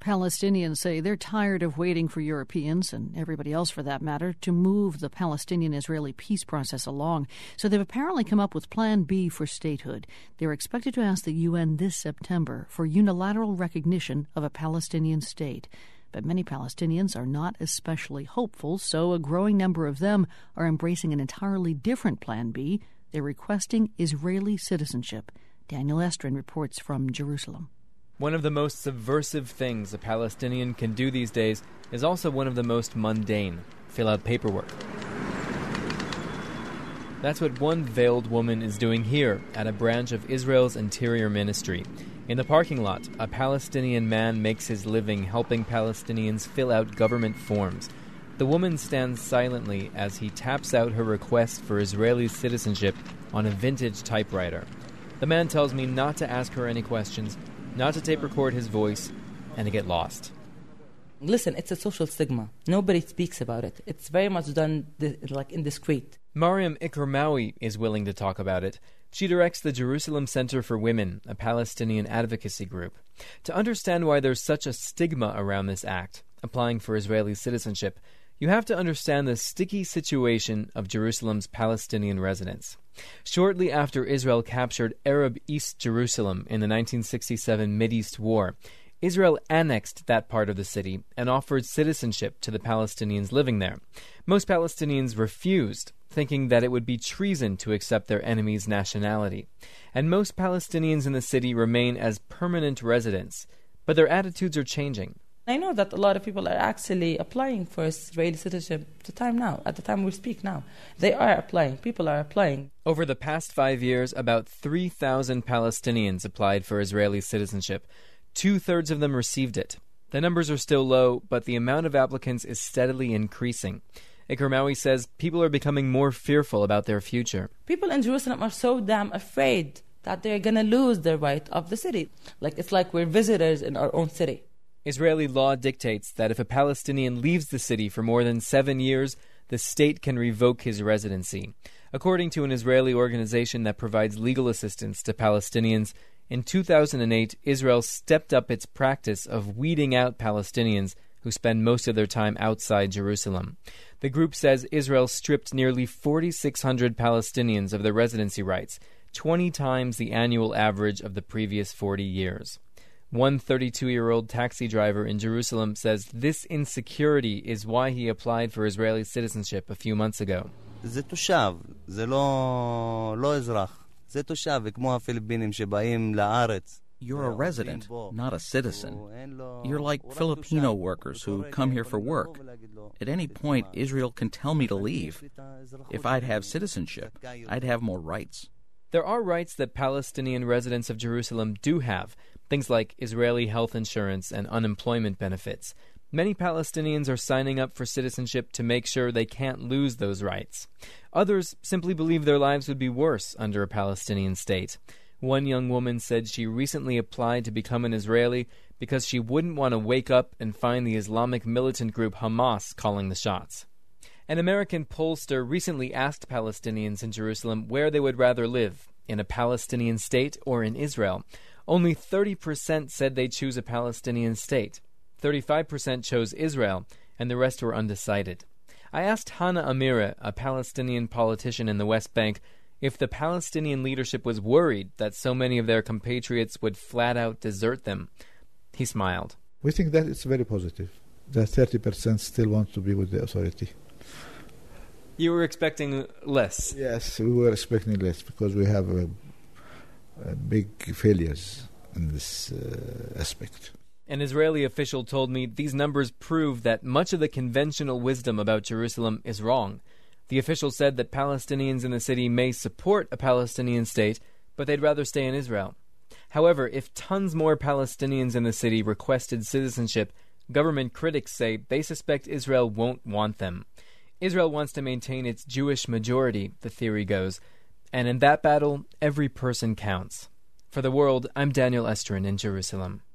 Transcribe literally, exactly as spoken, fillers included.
Palestinians say they're tired of waiting for Europeans, and everybody else for that matter, to move the Palestinian-Israeli peace process along. So they've apparently come up with Plan B for statehood. They're expected to ask the U N this September for unilateral recognition of a Palestinian state. But many Palestinians are not especially hopeful, so a growing number of them are embracing an entirely different Plan B. They're requesting Israeli citizenship. Daniel Estrin reports from Jerusalem. One of the most subversive things a Palestinian can do these days is also one of the most mundane: fill out paperwork. That's what one veiled woman is doing here at a branch of Israel's Interior Ministry. In the parking lot, a Palestinian man makes his living helping Palestinians fill out government forms. The woman stands silently as he taps out her request for Israeli citizenship on a vintage typewriter. The man tells me not to ask her any questions, not to tape record his voice, and to get lost. Listen, it's a social stigma. Nobody speaks about it. It's very much done di- like indiscreet. Mariam Ikramawi is willing to talk about it. She directs the Jerusalem Center for Women, a Palestinian advocacy group. To understand why there's such a stigma around this act, applying for Israeli citizenship, you have to understand the sticky situation of Jerusalem's Palestinian residents. Shortly after Israel captured Arab East Jerusalem in the nineteen sixty-seven Mideast War, Israel annexed that part of the city and offered citizenship to the Palestinians living there. Most Palestinians refused, thinking that it would be treason to accept their enemy's nationality. And most Palestinians in the city remain as permanent residents, but their attitudes are changing. I know that a lot of people are actually applying for Israeli citizenship at the time now, at the time we speak now. They are applying. People are applying. Over the past five years, about three thousand Palestinians applied for Israeli citizenship. Two-thirds of them received it. The numbers are still low, but the amount of applicants is steadily increasing. Ikramawi says people are becoming more fearful about their future. People in Jerusalem are so damn afraid that they're going to lose the right of the city. Like it's like we're visitors in our own city. Israeli law dictates that if a Palestinian leaves the city for more than seven years, the state can revoke his residency. According to an Israeli organization that provides legal assistance to Palestinians, in two thousand eight, Israel stepped up its practice of weeding out Palestinians who spend most of their time outside Jerusalem. The group says Israel stripped nearly four thousand six hundred Palestinians of their residency rights, twenty times the annual average of the previous forty years. One thirty-two-year-old taxi driver in Jerusalem says this insecurity is why he applied for Israeli citizenship a few months ago. זה תושב, זה לא, לא אזרח. זה תושב, וכמו הפיליפינים שבאים לארץ. You're a resident, not a citizen. You're like Filipino workers who come here for work. At any point, Israel can tell me to leave. If I'd have citizenship, I'd have more rights. There are rights that Palestinian residents of Jerusalem do have, things like Israeli health insurance and unemployment benefits. Many Palestinians are signing up for citizenship to make sure they can't lose those rights. Others simply believe their lives would be worse under a Palestinian state. One young woman said she recently applied to become an Israeli because she wouldn't want to wake up and find the Islamic militant group Hamas calling the shots. An American pollster recently asked Palestinians in Jerusalem where they would rather live, in a Palestinian state or in Israel. Only thirty percent said they'd choose a Palestinian state. thirty-five percent chose Israel, and the rest were undecided. I asked Hana Amira, a Palestinian politician in the West Bank, if the Palestinian leadership was worried that so many of their compatriots would flat out desert them. He smiled. We think that it's very positive, that thirty percent still want to be with the authority. You were expecting less? Yes, we were expecting less because we have a, a big failures in this uh, aspect. An Israeli official told me these numbers prove that much of the conventional wisdom about Jerusalem is wrong. The official said that Palestinians in the city may support a Palestinian state, but they'd rather stay in Israel. However, if tons more Palestinians in the city requested citizenship, government critics say they suspect Israel won't want them. Israel wants to maintain its Jewish majority, the theory goes, and in that battle, every person counts. For The World, I'm Daniel Estrin in Jerusalem.